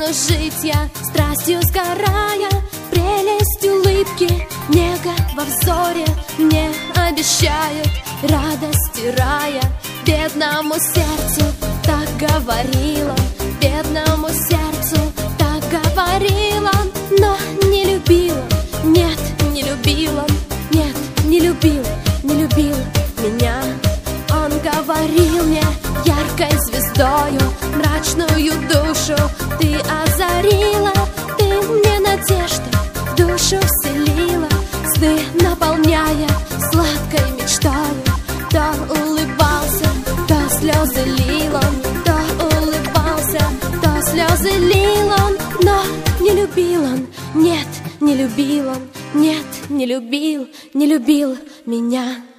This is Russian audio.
стану жить я, страстью сгорая, прелесть улыбки, нега во взоре мне обещает радость рая. Бедному сердцу так говорила, бедному сердцу так говорила, но не любила, нет, не любила, нет, не любила, не любила меня. Он говорил мне яркой звездою, мрачную душу ты озарила, ты мне надежду в душу вселила, сны наполняя сладкой мечтою. То улыбался, то слезы лил он, то улыбался, то слезы лил он, но не любил он, нет, не любил он, нет, не любил, не любил меня.